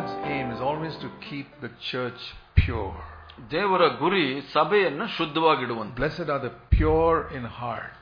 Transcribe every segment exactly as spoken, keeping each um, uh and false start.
God's aim is always to keep the church pure. ದೇವರ ಗುರಿ ಸಭೆಯನ್ನು ಶುದ್ಧವಾಗಿಡುವಂತ. Blessed are the pure in heart.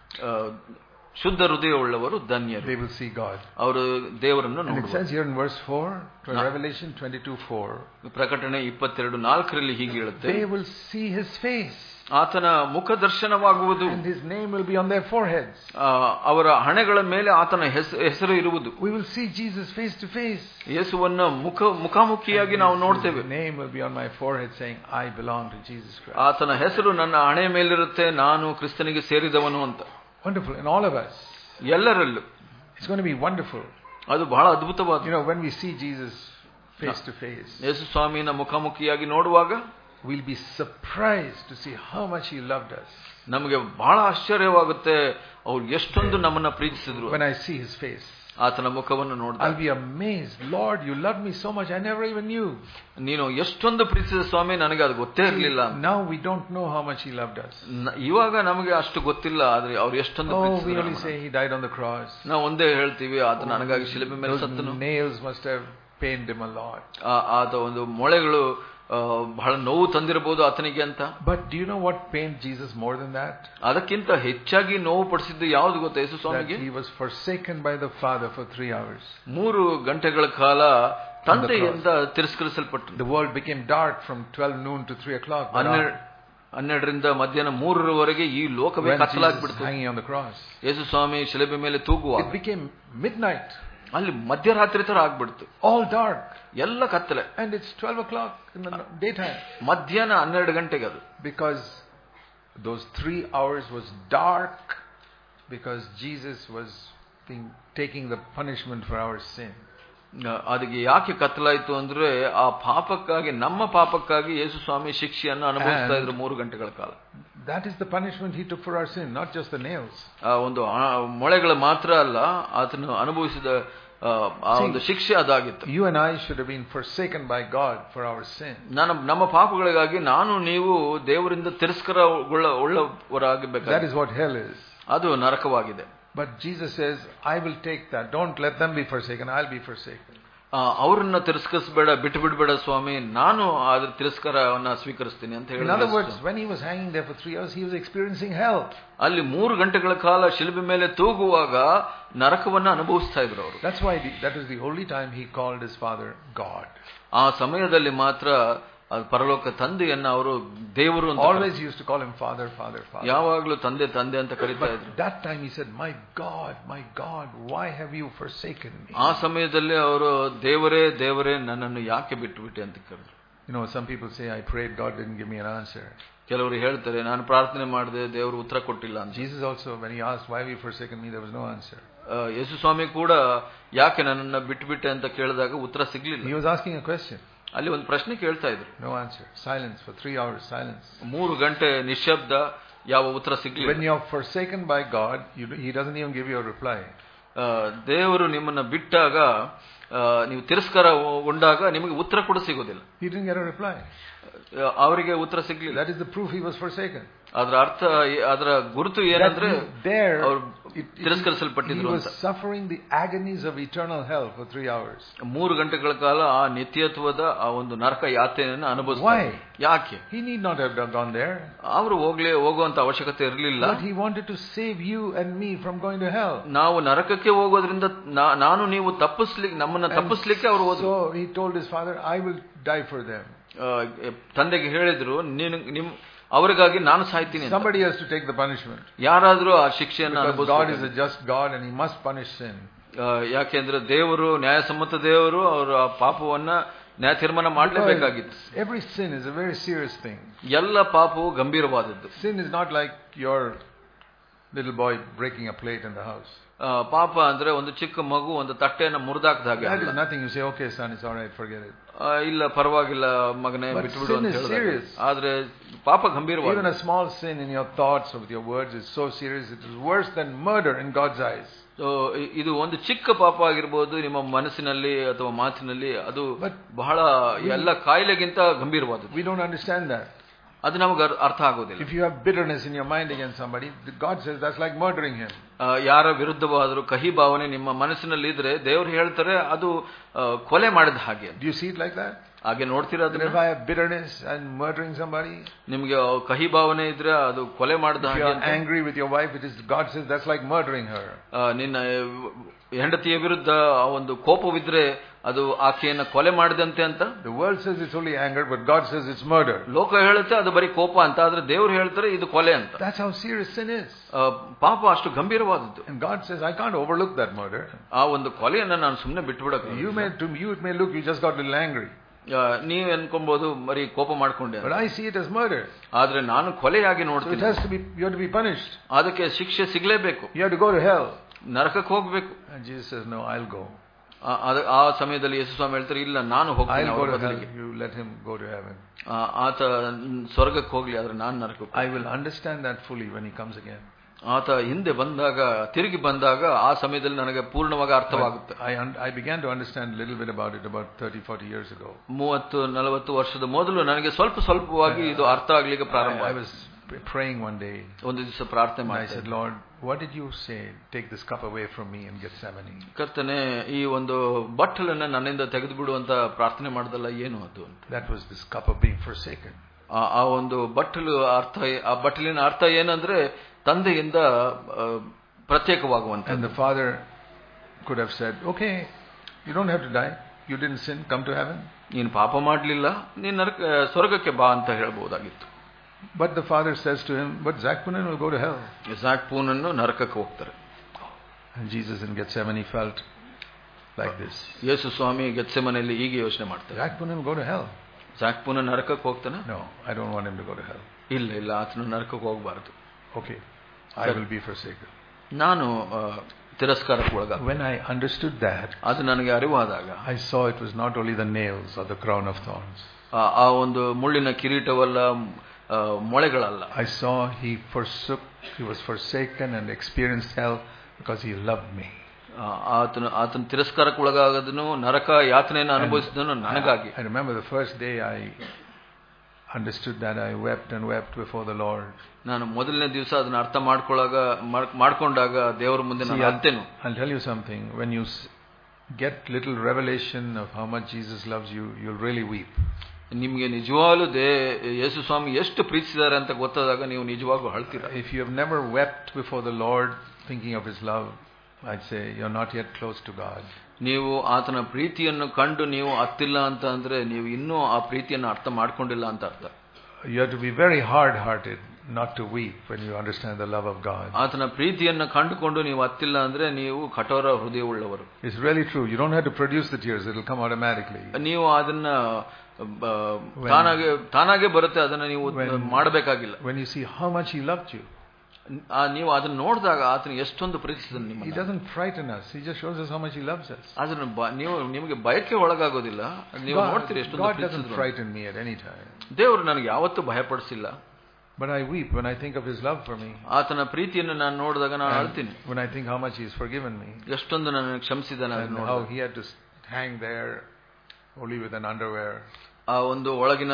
ಶುದ್ಧ ಹೃದಯವುಳ್ಳವರು ಧನ್ಯರು. They will see God. ಅವರು ದೇವರನ್ನು ನೋಡುವರು. And it says here in verse four, Revelation twenty-two four. ಪ್ರಕಟಣೆ ಇಪ್ಪತ್ತೆರಡು ನಾಲ್ಕರಲ್ಲಿ ಹೀಗೆ ಹೇಳುತ್ತೆ. They will see his face. ಆತನ ಮುಖ ದರ್ಶನವಾಗುವುದು. And his name will be on their foreheads. ಅವರ ಹಣೆಗಳ ಮೇಲೆ ಆತನ ಹೆಸರು ಇರುವುದು. We will see Jesus face to face. ಯೇಸುವನ್ನ ಮುಖ ಮುಖಾಮುಖಿಯಾಗಿ ನಾವು ನೋಡ್ತೇವೆ. His name will be on my forehead saying I belong to Jesus Christ. ಆತನ ಹೆಸರು ನನ್ನ ಹಣೆಯ ಮೇಲಿರುತ್ತೆ, ನಾನು ಕ್ರಿಸ್ತನಿಗೆ ಸೇರಿದವನು ಅಂತ. Wonderful in all of us. ಎಲ್ಲರಲ್ಲೂ. It's going to be wonderful. ಅದು ಬಹಳ ಅದ್ಭುತವಾದ. You know, when we see Jesus face to face, ಯೇಸು ಸ್ವಾಮಿನ ಮುಖಾಮುಖಿಯಾಗಿ ನೋಡುವಾಗ we'll be surprised to see how much he loved us. ನಮಗೆ ಬಹಳ ಆಶ್ಚರ್ಯವಾಗುತ್ತೆ ಅವರು ಎಷ್ಟೊಂದು ನಮ್ಮನ್ನ ಪ್ರೀತಿಸಿದ್ರು. When I see his face, ಆತನ ಮುಖವನ್ನು ನೋಡಿದಾಗ I'll be amazed. Lord, you loved me so much I never even knew. ನೀನು ಎಷ್ಟೊಂದು ಪ್ರೀತಿಸಿದ ಸ್ವಾಮಿ, ನನಗೆ ಅದು ಗೊತ್ತೇ ಇರಲಿಲ್ಲ. Now we don't know how much he loved us. ಇವಾಗ ನಮಗೆ ಅಷ್ಟು ಗೊತ್ತಿಲ್ಲ, ಆದ್ರೆ ಅವರು ಎಷ್ಟೊಂದು ಪ್ರೀತಿಸಿದ್ರು. Oh, we only say he died on the cross. ನಾವು ಒಂದೇ ಹೇಳ್ತೀವಿ ಆತ ನನಗಾಗಿ ಶಿಲುಬೆ ಮೇಲೆ ಸತ್ತನು. Nails must have pained him a lot. ಆತ ಒಂದು ಮೊಳೆಗಳು ಬಹಳ ನೋವು ತಂದಿರಬಹುದು ಆತನಿಗೆ ಅಂತ. But do you know what pained Jesus more than that? ಅದಕ್ಕಿಂತ ಹೆಚ್ಚಾಗಿ ನೋವು ಪಡಿಸಿದ್ದು ಯಾವುದು ಗೊತ್ತಾ ಯೇಸು ಸ್ವಾಮಿಗೆ? He was forsaken by the Father for three hours. ಮೂರು ಗಂಟೆಗಳ ಕಾಲ ತಂದೆಯಿಂದ ತಿರಸ್ಕರಿಸಲ್ಪಟ್ಟನು. The world became dark from twelve noon to three o'clock. ಹನ್ನೆರಡರಿಂದ ಮಧ್ಯಾಹ್ನ ಮೂರರವರೆಗೆ ಈ ಲೋಕವೇ ಕತ್ತಲಾಗ್ಬಿಡ್ತು. Hanging on the cross. ಯೇಸು ಸ್ವಾಮಿ ಶಿಲುಬೆ ಮೇಲೆ ತೂಗುವಾಗ It became midnight. ಅಲ್ಲಿ ಮಧ್ಯರಾತ್ರಿ ತರ ಆಗ್ಬಿಡ್ತು. All dark. ಎಲ್ಲ ಕತ್ತಲೆ. And it's twelve o'clock in the daytime. ಮಧ್ಯಾಹ್ನ ಹನ್ನೆರಡು ಗಂಟೆಗೆ ಅದು. Because those three hours was dark because Jesus was being, taking the punishment for our sin. ಅದಕ್ಕೆ ಯಾಕೆ ಕತ್ತಲಾಯಿತು ಅಂದ್ರೆ ಆ ಪಾಪಕ್ಕಾಗಿ, ನಮ್ಮ ಪಾಪಕ್ಕಾಗಿ ಯೇಸು ಸ್ವಾಮಿ ಶಿಕ್ಷೆಯನ್ನು ಅನುಭವಿಸ್ತಾ ಇದ್ರು ಮೂರು ಗಂಟೆಗಳ ಕಾಲ. That is the punishment he took for our sin, not just the nails. ಆ ಒಂದು ಮೊಳೆಗಳು ಮಾತ್ರ ಅಲ್ಲ, ಆತನು ಅನುಭವಿಸಿದ ಆ ಒಂದು ಶಿಕ್ಷೆ ಅದಾಗಿತ್ತು. You and I should have been forsaken by God for our sin. ನಾನು ನಮ್ಮ ಪಾಪಗಳಿಗಾಗಿ ನಾನು ನೀವು ದೇವರಿಂದ ತಿರಸ್ಕಾರಗೊಳ್ಳವರಾಗಬೇಕಾಗಿದೆ. That is what hell is. ಅದು ನರಕವಾಗಿದೆ. But Jesus says, I will take that. Don't let them be forsaken. I'll be forsaken. ಅವರನ್ನ ತಿರಸ್ಕರಿಸಬೇಡ, ಬಿಟ್ಟು ಬಿಡಬೇಡ ಸ್ವಾಮಿ, ನಾನು ಅದ್ರ ತಿರಸ್ಕಾರವನ್ನ ಸ್ವೀಕರಿಸ್ತೀನಿ ಅಂತ ಹೇಳಿದ್ರು. In other words, when he was hanging there for three hours, he was experiencing hell. ಅಲ್ಲಿ ಮೂರು ಗಂಟೆಗಳ ಕಾಲ ಶಿಲುಬೆ ಮೇಲೆ ತೂಗುವಾಗ ನರಕವನ್ನ ಅನುಭವಿಸ್ತಾ ಇದ್ರು ಅವರು. That's why the, that was the only time he called his father God. ಆ ಸಮಯದಲ್ಲಿ ಮಾತ್ರ ಪರಲೋಕ ತಂದೆಯನ್ನ ಅವರು ದೇವರು ಅಂತ. Always he used to call him father, father, father. ಯಾವಾಗಲೂ ತಂದೆ ತಂದೆ ಅಂತ ಕರೀತಾ ಇದ್ರು. That time he said, my God, my God, why have you forsaken me? ಆ ಸಮಯದಲ್ಲಿ ಅವರು ದೇವರೇ ದೇವರೇ ನನ್ನನ್ನು ಯಾಕೆ ಬಿಟ್ಟು ಬಿಟ್ಟೆ ಅಂತ ಕರೆದ್ರು. You know, some people say, I prayed, God didn't give me an answer. ಕೆಲವರು ಹೇಳ್ತಾರೆ, ನಾನು ಪ್ರಾರ್ಥನೆ ಮಾಡಿದೆ, ದೇವರು ಉತ್ತರ ಕೊಟ್ಟಿಲ್ಲ ಅಂತ. Jesus also, when he asked, why have you forsaken me, there was no answer. ಯೇಸು ಸ್ವಾಮಿ ಕೂಡ ಯಾಕೆ ನನ್ನನ್ನ ಬಿಟ್ಟು ಬಿಟ್ಟೆ ಅಂತ ಕೇಳಿದಾಗ ಉತ್ತರ ಸಿಗ್ಲಿಲ್ಲ. He was asking a question. ಅಲ್ಲಿ ಒಂದು ಪ್ರಶ್ನೆ ಕೇಳ್ತಾ ಇದ್ರು. No answer. Silence for three hours. Silence. ಮೂರು ಗಂಟೆ ನಿಶ್ಶಬ್ದ, ಯಾವ ಉತ್ತರ ಸಿಗ್ಲಿಲ್ಲ. When you are forsaken by God, you, he doesn't even give you a reply. ದೇವರು ನಿಮ್ಮನ್ನ ಬಿಟ್ಟಾಗ, ನೀವು ತಿರಸ್ಕಾರಗೊಂಡಾಗ ನಿಮಗೆ ಉತ್ತರ ಕೂಡ ಸಿಗೋದಿಲ್ಲ. He didn't get a reply. ಅವರಿಗೆ ಉತ್ತರ ಸಿಗ್ಲಿಲ್ಲ. That is the proof he was forsaken. ಅದರ ಅರ್ಥ, ಅದರ ಗುರುತು ಏನಂದ್ರೆ ಅವರು ತಿರಸ್ಕರಿಸಲ್ಪಟ್ಟಿದ್ರು ಅಂತ. He was suffering the agonies of eternal hell for three hours. ಮೂರು ಗಂಟೆಗಳ ಕಾಲ ಆ ನಿತ್ಯತ್ವದ ಆ ಒಂದು ನರಕ ಯಾತನೆಯನ್ನು ಅನುಭವಿಸ್ತಾರೆ. ಯಾಕೆ? He need not have gone there. ಅವರು ಹೋಗ್ಲೇ ಹೋಗುವಂತ ಅವಶ್ಯಕತೆ ಇರಲಿಲ್ಲ. But he wanted to save you and me from going to hell. ನಾವು ನರಕಕ್ಕೆ ಹೋಗೋದ್ರಿಂದ ನಾನು ನೀವು ತಪ್ಪಿಸ್ಲಿಕ್ಕೆ, ನಮ್ಮನ್ನ ತಪ್ಪಿಸ್ಲಿಕ್ಕೆ ಅವರು ಹೋದ್ರು. So he told his father, I will die for them. ತಂದೆಗೆ ಹೇಳಿದ್ರು, ನೀನು ನಿಮ್ ಅವರಿಗಾಗಿ ನಾನು ಸಾಯ್ತೀನಿ. Somebody has to take the punishment. ಯಾರಾದ್ರೂ ಆ ಶಿಕ್ಷೆಯನ್ನು ಅನುಭವಿಸಬೇಕು. God is a just God and he must punish sin. ಯಾಕೆಂದ್ರೆ ದೇವರು ನ್ಯಾಯಸಮ್ಮತ ದೇವರು, ಅವರು ಆ ಪಾಪವನ್ನ ನ್ಯಾಯ ತೀರ್ಮಾನ ಮಾಡಲೇಬೇಕಾಗಿತ್ತು. Every sin is a very serious thing. ಎಲ್ಲ ಪಾಪವು ಗಂಭೀರವಾದದ್ದು. Sin is not like your little boy breaking a plate in the house. ಪಾಪ ಅಂದ್ರೆ ಒಂದು ಚಿಕ್ಕ ಮಗು ಒಂದು ತಟ್ಟೆಯನ್ನು ಮುರಿದಾಕದ ಹಾಗೆ. That is nothing. You say, okay son, it's all right, forget it. ಇಲ್ಲ ಪರವಾಗಿಲ್ಲ ಮಗನೇ, ಬಿಟ್ಬಿಡು ಅಂತ ಹೇಳಿದ್ರೆ. ಆದ್ರೆ ಪಾಪ ಗಂಭೀರವಾದ. Even a small sin in your thoughts or with your words is so serious, it is worse than murder in God's eyes. So ಇದು ಒಂದು ಚಿಕ್ಕ ಪಾಪ ಆಗಿರ್ಬೋದು ನಿಮ್ಮ ಮನಸ್ಸಿನಲ್ಲಿ ಅಥವಾ ಮಾತಿನಲ್ಲಿ, ಅದು ಬಹಳ ಎಲ್ಲ ಕಾಯಿಲೆಗಿಂತ ಗಂಭೀರವಾದದ್ದು. We don't understand that. ಅದು ನಮಗೆ ಅರ್ಥ ಆಗೋದಿಲ್ಲ. If you have bitterness in your mind against somebody, God says that's like murdering him. ಯಾರ ವಿರುದ್ಧವಾದರೂ ಕಹಿ ಭಾವನೆ ನಿಮ್ಮ ಮನಸ್ಸಿನಲ್ಲಿ ಇದ್ರೆ ದೇವರು ಹೇಳ್ತಾರೆ ಅದು ಕೊಲೆ ಮಾಡಿದ ಹಾಗೆ. Do you see it like that? ಹಾಗೆ ನೋಡ್ತೀರಾ ಅದನ್ನ? If I have bitterness and murdering somebody, ನಿಮಗೆ ಕಹಿ ಭಾವನೆ ಇದ್ರೆ ಅದು ಕೊಲೆ ಮಾಡಿದ ಹಾಗೆ. If you are angry with your wife, it is God says that's like murdering her. ನಿನ್ನ ಹೆಂಡತಿಯ ವಿರುದ್ಧ ಒಂದು ಕೋಪವಿದ್ರೆ ಅದು ಆಕೆಯನ್ನು ಕೊಲೆ ಮಾಡಿದಂತೆ ಅಂತ. The world says it's only anger, but God says it's murder. ಲೋಕ ಹೇಳುತ್ತೆ ಅದು ಬರೀ ಕೋಪ ಅಂತ, ಆದ್ರೆ ದೇವರು ಹೇಳ್ತಾರೆ ಇದು ಕೊಲೆ ಅಂತ. That's how serious sin is. ಪಾಪ ಅಷ್ಟು ಗಂಭೀರವಾದದ್ದು. And God says I can't overlook that murder. ಆ ಒಂದು ಕೊಲೆಯನ್ನ ನಾನು ಸುಮ್ಮನೆ ಬಿಟ್ಟು ಬಿಡಕ್ಕೆ. You may to you it may look you just got a little angry. ನೀವು ಅನ್ಕೊಬಹುದು ಬರೀ ಕೋಪ ಮಾಡ್ಕೊಂಡೆ. But I see it as murder. ಆದ್ರೆ ನಾನು ಕೊಲೆಯಾಗಿ ನೋಡ್ತೀನಿ. So it has to be you have to be punished. ಅದಕ್ಕೆ ಶಿಕ್ಷೆ ಸಿಗಲೇಬೇಕು. You have to go to hell. ನರಕಕ್ಕೆ ಹೋಗಬೇಕು. And Jesus says no, I'll go. ಆ ಸಮಯದಲ್ಲಿ ಯೇಸು ಸ್ವಾಮಿ ಹೇಳ್ತಾರೆ ಇಲ್ಲ ನಾನು ಹೋಗ್ತೀನಿ. You let him go to heaven. ಆತ ಸ್ವರ್ಗಕ್ಕೆ ಹೋಗ್ಲಿ, ಆದ್ರೆ ನಾನು ನರಕಕ್ಕೆ. I will understand that fully when he comes again. ಆತ ಹಿಂದೆ ಬಂದಾಗ, ತಿರುಗಿ ಬಂದಾಗ ಆ ಸಮಯದಲ್ಲಿ ನನಗೆ ಪೂರ್ಣವಾಗಿ ಅರ್ಥವಾಗುತ್ತೆ. I I began to understand a little bit about it about thirty forty years ago. ಮೂವತ್ತು ನಲವತ್ತು ವರ್ಷದ ಮೊದಲು ನನಗೆ ಸ್ವಲ್ಪ ಸ್ವಲ್ಪವಾಗಿ ಇದು ಅರ್ಥ ಆಗ್ಲಿಕ್ಕೆ ಪ್ರಾರಂಭ. I was praying one day. ಒಂದು ದಿವಸ ಪ್ರಾರ್ಥನೆ ಮಾಡಿ I said, Lord, what did you say? Take this cup away from me in Gethsemane. ಕರ್ತನೇ, ಈ ಒಂದು ಬಟ್ಟಲನ್ನ ನನ್ನಿಂದ ತೆಗೆದು ಬಿಡು ಅಂತ ಪ್ರಾರ್ಥನೆ ಮಾಡಿದಲ್ಲ, ಏನು ಅದು ಅಂತ. That was this cup of being forsaken. ಆ ಒಂದು ಬಟ್ಟಲು ಅರ್ಥ, ಆ ಬಟ್ಟಲಿನ ಅರ್ಥ ಏನಂದ್ರೆ ತಂದೆಯಿಂದ ಪ್ರತ್ಯೇಕವಾಗುವಂತ. And the father could have said, okay, you don't have to die. You didn't sin. Come to heaven. ನೀನು ಪಾಪ ಮಾಡಲಿಲ್ಲ, ನೀನು ನರಕ ಸ್ವರ್ಗಕ್ಕೆ ಬಾ ಅಂತ ಹೇಳಬಹುದಾಗಿತ್ತು. But the father says to him, but Zakpunan will go to hell. Zakpunan ನರಕಕ್ಕೆ ಹೋಗ್ತಾರೆ. And Jesus in Gethsemane felt like this. ಯೇಸು ಸ್ವಾಮಿ ಗೆತ್ಸೆಮನೆಯಲ್ಲಿ ಹೀಗೆ ಯೋಚನೆ ಮಾಡ್ತಾರೆ. Zakpunan will go to hell. Zakpunan ನರಕಕ್ಕೆ ಹೋಗ್ತಾನೆ? No, I don't want him to go to hell. ಇಲ್ಲ ಇಲ್ಲ, ಆತನು ನರಕಕ್ಕೆ ಹೋಗಬಾರದು. Okay, I will be forsaken. ನಾನು ತಿರಸ್ಕಾರಕ್ಕೆ ಒಳಗ. When I understood that, ಅದು ನನಗೆ ಅರಿವಾದಾಗ I saw it was not only the nails or the crown of thorns. ಆ ಒಂದು ಮುಳ್ಳಿನ ಕಿರೀಟವಲ್ಲ, ಮೊಳೆಗಳಲ್ಲ. I saw he forsook, he was forsaken and experienced hell because he loved me. ಆತನು ಆತನ ತಿರಸ್ಕಾರಕ್ಕೆ ಒಳಗಾಗದನು, ನರಕ ಯಾತನೆಯನ್ನು ಅನುಭವಿಸಿದನು ನನಗಾಗಿ. I remember the first day I understood that, I wept and wept before the Lord. ನಾನು ಮೊದಲನೇ ದಿವಸ ಅದನ್ನ ಅರ್ಥ ಮಾಡ್ಕೊಳ್ಳಾಗ ಮಾಡ್ಕೊಂಡಾಗ ದೇವರ ಮುಂದೆ ನಾನು ಅಳ್ತೇನೆ. I'll tell you something, when you get little revelation of how much Jesus loves you, you'll really weep. ನಿಮಗೆ ನಿಜವಾಗ್ಲೂ ದೇ ಯೇಸು ಸ್ವಾಮಿ ಎಷ್ಟು ಪ್ರೀತಿಸಿದ್ದಾರೆ ಅಂತ ಗೊತ್ತಾದಾಗ ನೀವು ನಿಜವಾಗ್ಲೂ ಅಳ್ತೀರಾ. If you have never wept before the Lord thinking of his love, I'd say you're not yet close to God. ನೀವು ಆತನ ಪ್ರೀತಿಯನ್ನು ಕಂಡು ನೀವು ಅತ್ತಿಲ್ಲ ಅಂತ ಅಂದ್ರೆ ನೀವು ಇನ್ನೂ ಆ ಪ್ರೀತಿಯನ್ನು ಅರ್ಥ ಮಾಡ್ಕೊಂಡಿಲ್ಲ ಅಂತ ಅರ್ಥ. You have to be very hard-hearted not to weep when you understand the love of God. ಆತನ ಪ್ರೀತಿಯನ್ನು ಕಂಡುಕೊಂಡು ನೀವು ಅತ್ತಿಲ್ಲ ಅಂದ್ರೆ ನೀವು ಕಠೋರ ಹೃದಯವುಳ್ಳವರು. It's really true. You don't have to produce the tears, it will come automatically. ನೀವು ಅದನ್ನ ತಾನಾಗೆ ತಾನಾಗೆ ಬರುತ್ತೆ, ಅದನ್ನ ನೀವು ಮಾಡಬೇಕಾಗಿಲ್ಲ. When you see how much he loved you, ನೀವು ಅದನ್ನ ನೋಡಿದಾಗ ಆತನ ಎಷ್ಟೊಂದು ಪ್ರೀತಿಸಿದನು ನಿಮ್ಮನ್ನು. He doesn't frighten us, he just shows us how much he loves us. ಅದನ್ನ ನೀವು ನಿಮಗೆ ಭಯಕ್ಕೆ ಒಳಗಾಗೋದಿಲ್ಲ, ನೀವು ನೋಡ್ತೀರಿ ಎಷ್ಟೊಂದು ಪ್ರೀತಿಸಿದನು. God doesn't frighten me at any time. ದೇವರು ನನಗೆ ಯಾವತ್ತೂ ಭಯಪಡಿಸಿಲ್ಲ. But I weep when I think of his love for me. ಆತನ ಪ್ರೀತಿಯನ್ನು ನಾನು ನೋಡಿದಾಗ ನಾನು ಅಳ್ತೀನಿ. When I think how much he has forgiven me. ಎಷ್ಟೊಂದು ನನಗೆ ಕ್ಷಮಿಸಿದ್ದಾನೆ ಅದನ್ನ ನೋಡಿದಾಗ. How he had to hang there only with an underwear. ಆ ಒಂದು ಒಳಗಿನ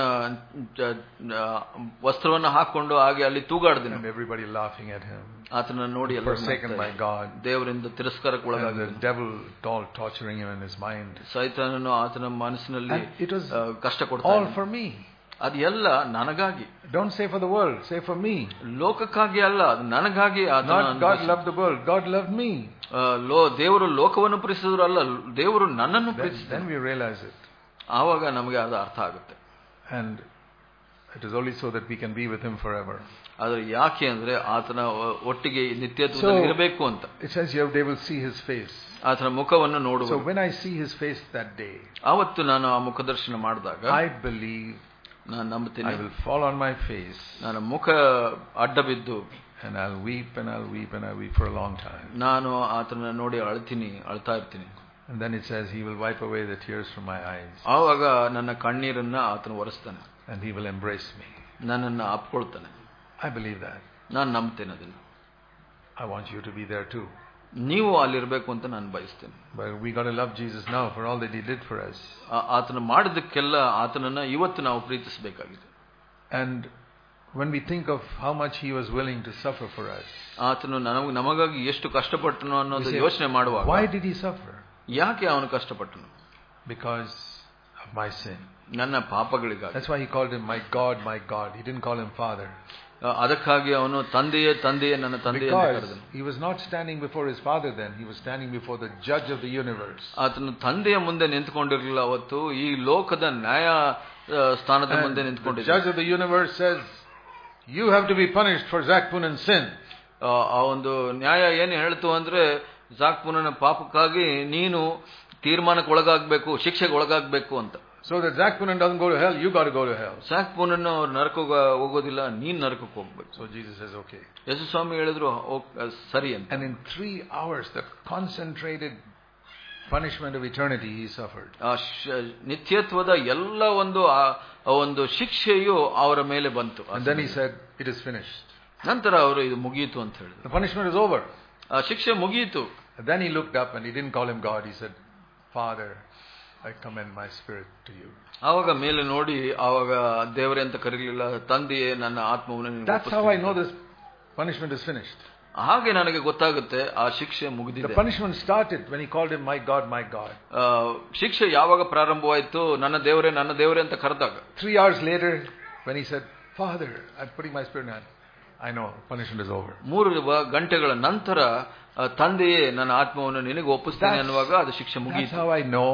ವಸ್ತ್ರವನ್ನು ಹಾಕೊಂಡು ಹಾಗೆ ಅಲ್ಲಿ ತೂಗಾಡ್ದಿನ. And everybody laughing at him. ಆತನ ನೋಡಿ ಎಲ್ಲರೂ forsaken by God. ದೇವರಿಂದ ತಿರಸ್ಕಾರಕ್ಕೆ ಒಳಗಾಗಿದ್ದ. The devil all torturing him in his mind. ಸೈತಾನನು ಆತನ ಮನಸ್ಸಿನಲ್ಲಿ ಕಷ್ಟ ಕೊಡ್ತಾನೆ. All for me. ಅದು ಎಲ್ಲ ನನಗಾಗಿ. Don't say for the world, say for me. ಲೋಕಕ್ಕಾಗಿ ಅಲ್ಲ, ಅದು ನನಗಾಗಿ. Not God loved the world, God loved me. ಲೋ ದೇವರು ಲೋಕವನ್ನು ಪ್ರೀತಿಸಿದ್ರು ಅಲ್ಲ, ದೇವರು ನನ್ನನ್ನು ಪ್ರೀತಿಸಿದ. Then we realize it. ಆವಾಗ ನಮಗೆ ಅದು ಅರ್ಥ ಆಗುತ್ತೆ. And it is only so that we can be with him forever. ಆದರೆ ಯಾಕೆ ಅಂದ್ರೆ ಆತನ ಒಟ್ಟಿಗೆ ನಿತ್ಯತ್ವದಲ್ಲಿ ಇರಬೇಕು ಅಂತ. It says here they will see his face. ಆತನ ಮುಖವನ್ನು ನೋಡುವರು. So when I see his face that day, ಆವತ್ತು ನಾನು ಆ ಮುಖದರ್ಶನ ಮಾಡಿದಾಗ I believe, ನಾನು ನಂಬುತ್ತೇನೆ, I will fall on my face. ನಾನು ಮುಖ ಅಡ್ಡ ಬಿದ್ದು and I'll weep and I'll weep and I'll weep for a long time. ನಾನು ಆತನ ನೋಡಿ ಅಳ್ತೀನಿ, ಅಳ್ತಾ ಇರ್ತೀನಿ. And then it says he will wipe away the tears from my eyes. ಆವಾಗ ನನ್ನ ಕಣ್ಣೀರನ್ನ ಆತನು ಒರೆಸ್ತಾನೆ. And he will embrace me. ನನ್ನನ್ನು ಅಪ್ಪಿಕೊಳ್ತಾನೆ. I believe that. ನಾನು ನಂಬುತ್ತೇನೆ ಅದನ್ನು. I want you to be there too. ನೀವು ಅಲ್ಲಿರಬೇಕು ಅಂತ ನಾನು ಬಯಸ್ತೇನೆ. But we got to love Jesus now for all that he did for us. ಆತನ ಮಾಡಿದಕ್ಕೆಲ್ಲ ಆತನನ್ನ ಇವತ್ತು ನಾವು ಪ್ರೀತಿಸಬೇಕಾಗಿದೆ. And when we think of how much he was willing to suffer for us, ಆತನು ನಮಗೆ ನಮಗಾಗಿ ಎಷ್ಟು ಕಷ್ಟಪಟ್ಟನು ಅನ್ನೋದು ಯೋಚನೆ ಮಾಡುವಾಗ, why did he suffer? ಯಾಕೆ ಅವನು ಕಷ್ಟಪಟ್ಟನು? Because of my sin. ನನ್ನ ಪಾಪಗಳಿಗಾಗಿ. That's why he called him my God, my God. He didn't call him Father. ಅದಕ್ಕಾಗಿ ಅವನು ತಂದೆಯೇ ತಂದೆಯೇ ನನ್ನ ತಂದೆ ಎಂದು ಕರೆದನು. He was not standing before his father then, he was standing before the judge of the universe. ಆತನು ತಂದೆಯ ಮುಂದೆ ನಿಂತುಕೊಂಡಿರಲಿಲ್ಲ, ಅವತ್ತು ಈ ಲೋಕದ ನ್ಯಾಯ ಸ್ಥಾನದ ಮುಂದೆ ನಿಂತುಕೊಂಡಿದ್ದ. The judge of the universe says, you have to be punished for Zakpunan's sin. ಆ ಒಂದು ನ್ಯಾಯ ಏನು ಹೇಳ್ತು ಅಂದ್ರೆ, ಜಾಕ್ಪುನನ ಪಾಪಕ್ಕಾಗಿ ನೀನು ತೀರ್ಮಾನಕ್ಕೆ ಒಳಗಾಗಬೇಕು, ಶಿಕ್ಷೆಗೆ ಒಳಗಾಗಬೇಕು ಅಂತ. So that Zakpunan doesn't go to hell, you got to go to hell. ಜಾಕ್ಪುನನ್ನು ಅವ್ರು ನರಕಕ್ಕೆ ಹೋಗೋದಿಲ್ಲ, ನೀನ್ ನರಕಕ್ಕೆ ಹೋಗ್ಬೇಕು. So Jesus says, okay. ಯೇಸು ಸ್ವಾಮಿ ಹೇಳಿದ್ರು ಸರಿ ಅಂತ. And in three hours, the concentrated punishment of eternity he suffered. ಆ ನಿತ್ಯತ್ವದ ಎಲ್ಲ ಒಂದು ಒಂದು ಶಿಕ್ಷೆಯು ಅವರ ಮೇಲೆ ಬಂತು. And then he said, it is finished. ನಂತರ ಅವರು ಇದು ಮುಗಿಯಿತು ಅಂತ ಹೇಳಿದ್ರು. The punishment is over. ಆ ಶಿಕ್ಷೆ ಮುಗಿಯಿತು. And then he looked up and he didn't call him God. He said, Father, I commend my spirit to you. ಆವಾಗ ಮೇಲೆ ನೋಡಿ ಆವಾಗ ದೇವರೇ ಅಂತ ಕರೀಲಿಲ್ಲ, ತಂದೆಯೇ ನನ್ನ ಆತ್ಮವನ್ನು ನಿನಗೆ ಒಪ್ಪಿಸುತ್ತೇನೆ. That's how I know this punishment is finished. ಹಾಗೆ ನನಗೆ ಗೊತ್ತಾಗುತ್ತೆ ಆ ಶಿಕ್ಷೆ ಮುಗಿದಿದೆ. The punishment started when he called him my God, my God. ಶಿಕ್ಷೆ ಯಾವಾಗ ಪ್ರಾರಂಭವಾಯಿತು? ನನ್ನ ದೇವರೇ ನನ್ನ ದೇವರೇ ಅಂತ ಕರೆದಾಗ. Three hours later when he said, Father, I'm putting my spirit in hand, I know punishment is over. ಮೂರು ಗಂಟೆಗಳ ನಂತರ ತಂದೆಯೇ ನನ್ನ ಆತ್ಮವನ್ನು ನಿನಗೆ ಒಪ್ಪಿಸ್ತೇನೆ ಅನ್ನುವಾಗ ಅದು ಶಿಕ್ಷೆ ಮುಗಿಯಿತು. That's how I know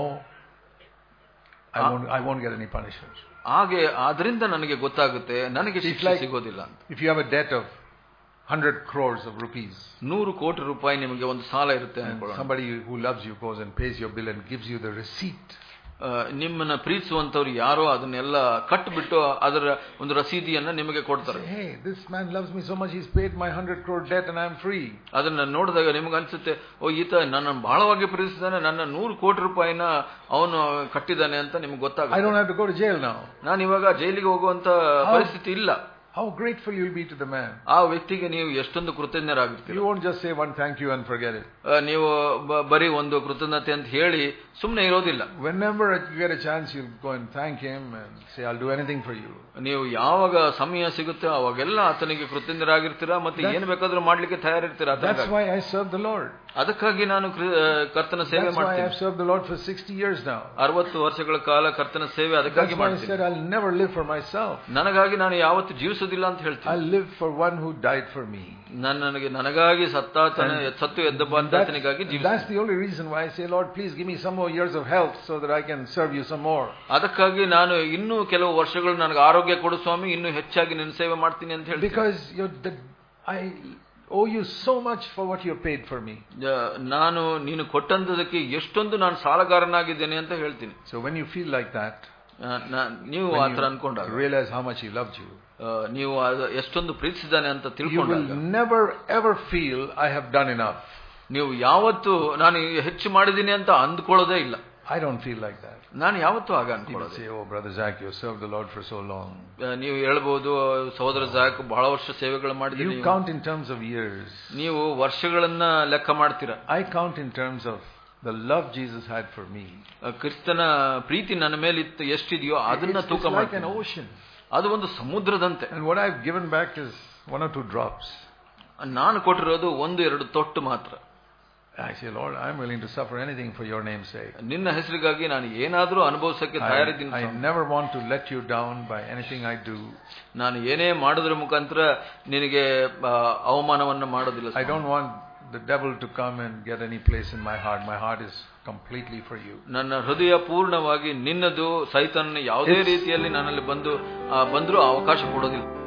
I won't, I won't get any punishment. ಹಾಗೆ ಅದರಿಂದ ನನಗೆ ಗೊತ್ತಾಗುತ್ತೆ ನನಗೆ ಶಿಕ್ಷೆ ಸಿಗೋದಿಲ್ಲ ಅಂತ. If you have a debt of one hundred crores of rupees, ನೂರು ಕೋಟಿ ರೂಪಾಯಿ ನಿಮಗೆ ಒಂದು ಸಾಲ ಇರುತ್ತೆ ಅನ್ಕೊಳ್ಳೋಣ. Somebody who loves you goes and pays your bill and gives you the receipt. ನಿಮ್ಮನ್ನ ಪ್ರೀತಿಸುವಂತವ್ರು ಯಾರೋ ಅದನ್ನೆಲ್ಲ ಕಟ್ಟಿಬಿಟ್ಟು ಅದರ ಒಂದು ರಸೀದಿಯನ್ನ ನಿಮಗೆ ಕೊಡ್ತಾರೆ. Hey, this man loves me so much, he's paid my one hundred crore debt and I'm free. ಅದನ್ನ ನೋಡಿದಾಗ ನಿಮಗೆ ಅನ್ಸುತ್ತೆ, ಓ ಈತ ನನ್ನ ಬಹಳವಾಗಿ ಪ್ರೀತಿಸಿದಾನೆ, ನನ್ನ ನೂರು ಕೋಟಿ ರೂಪಾಯಿನ ಅವನು ಕಟ್ಟಿದ್ದಾನೆ ಅಂತ ನಿಮ್ಗೆ ಗೊತ್ತಾಗುತ್ತೆ. I don't have to go to jail now. ನಾನು ಇವಾಗ ಜೈಲಿಗೆ ಹೋಗುವಂತ ಪರಿಸ್ಥಿತಿ ಇಲ್ಲ. How grateful you'll be to the man. ಆ ವ್ಯಕ್ತಿಗೆ ನೀವು ಎಷ್ಟೊಂದು ಕೃತಜ್ಞರಾಗುತ್ತೀರಿ. You won't just say one thank you and forget it. ನೀವು ಬರೀ ಒಂದು ಕೃತಜ್ಞತೆ ಅಂತ ಹೇಳಿ ಸುಮ್ಮನೆ ಇರೋದಿಲ್ಲ. Whenever you get a chance, you'll go and thank him and say, I'll do anything for you. ನೀವು ಯಾವಾಗ ಸಮಯ ಸಿಗುತ್ತೆ ಅವಾಗೆಲ್ಲ ಆತನಿಗೆ ಕೃತಜ್ಞರಾಗಿರ್ತೀರಾ, ಮತ್ತೆ ಏನು ಬೇಕಾದ್ರೂ ಮಾಡ್ಲಿಕ್ಕೆ ತಯಾರಿರ್ತೀರಾ. That's why I serve the Lord. ಅದಕ್ಕಾಗಿ ನಾನು ಕರ್ತನ ಸೇವೆ ಮಾಡ್ತೀನಿ. That's why I've served the Lord for sixty years now. ಅರವತ್ತು ವರ್ಷಗಳ ಕಾಲ ಕರ್ತನ ಸೇವೆ ಅದಕ್ಕಾಗಿ ಮಾಡ್ತೀನಿ. That's why I said I'll never live for myself. ನನಗಾಗಿ ನಾನು ಯಾವತ್ತೂ ಜೀವಿಸೋದಿಲ್ಲ ಅಂತ ಹೇಳ್ತೀನಿ. I'll live for one who died for me. ನನಗೆ ನನಗಾಗಿ ಸತ್ತಾತನ ಸತ್ತು ಎದ್ದಬ್ಬ ಅಂತ ಆತನಿಗಾಗಿ ಜೀವಿಸ್ತೀನಿ. That's the only reason why I say, Lord, please give me some more years of health so that I can serve you some more. ಅದಕ್ಕಾಗಿ ನಾನು ಇನ್ನೂ ಕೆಲವು ವರ್ಷಗಳು ನನಗೆ ಆರೋಗ್ಯ ಕೊಡು ಸ್ವಾಮಿ, ಇನ್ನೂ ಹೆಚ್ಚಾಗಿ ನಿನ್ನ ಸೇವೆ ಮಾಡ್ತೀನಿ ಅಂತ ಹೇಳ್ತೀನಿ. Because you're the, I owe you so much for what you paid for me. ನಾನು ನೀನು ಕೊಟ್ಟಂತದಕ್ಕೆ ಎಷ್ಟೊಂದು ನಾನು ಸಾಲಗಾರನಾಗಿದ್ದೇನೆ ಅಂತ ಹೇಳ್ತೀನಿ. So when you feel like that, ನೀವು ಆತರ ಅನ್ಕೊಂಡಾಗ, realize how much he loved you. ನೀವು ಎಷ್ಟೊಂದು ಪ್ರೀತಿಸಿದ್ದಾನೆ ಅಂತ ತಿಳ್ಕೊಂಡಾಗ, you will never ever feel I have done enough. ನೀವು ಯಾವತ್ತೂ ನಾನು ಹೆಚ್ಚು ಮಾಡಿದ್ದೀನಿ ಅಂತ ಅಂದ್ಕೊಳ್ಳೋದೇ ಇಲ್ಲ. I don't feel like that. ನಾನು ಯಾವತ್ತೂ ಆಗ ಅನ್ಕೊಳ್ಳೋದು. Say, oh brother Zach, you served the Lord for so long. ನೀವು ಹೇಳ್ಬೋದು, ಸಹೋದರ ಜಾಕ್ ಬಹಳ ವರ್ಷ ಸೇವೆಗಳು ಮಾಡಿದ್ದೀರಿ. You count in terms of years. ನೀವು ವರ್ಷಗಳನ್ನ ಲೆಕ್ಕ ಮಾಡ್ತೀರಾ. I count in terms of the love Jesus had for me. ಕ್ರಿಸ್ತನ ಪ್ರೀತಿ ನನ್ನ ಮೇಲೆ ಇತ್ತು ಎಷ್ಟಿದೆಯೋ ಅದನ್ನ ತೂಕ ಮಾಡ್ತೀನಿ. Like an ocean. ಅದು ಒಂದು ಸಮುದ್ರದಂತೆ. And what I've given back is one or two drops. ನಾನು ಕೊಟ್ಟಿರೋದು ಒಂದು ಎರಡು ತೊಟ್ಟು ಮಾತ್ರ. I say, Lord, I'm willing to suffer anything for your name's sake. ನಿನ್ನ ಹೆಸರಿಗಾಗಿ ನಾನು ಏನಾದರೂ ಅನುಭವಿಸಕ್ಕೆ ತಯಾರಿದ್ದೀನಿ. I never want to let you down by anything I do. ನಾನು ಏನೇ ಮಾಡೋದ್ರ ಮುಖಾಂತರ ನಿನಗೆ ಅವಮಾನವನ್ನು ಮಾಡೋದಿಲ್ಲ. I don't want the devil to come and get any place in my heart. My heart is completely for you. ನನ್ನ ಹೃದಯ ಪೂರ್ಣವಾಗಿ ನಿನ್ನದು. ಸೈತಾನನ ಯಾವುದೇ ರೀತಿಯಲ್ಲಿ ನನ್ನಲ್ಲಿ ಬಂದು ಬಂದರೂ ಅವಕಾಶ ಕೊಡೋದಿಲ್ಲ.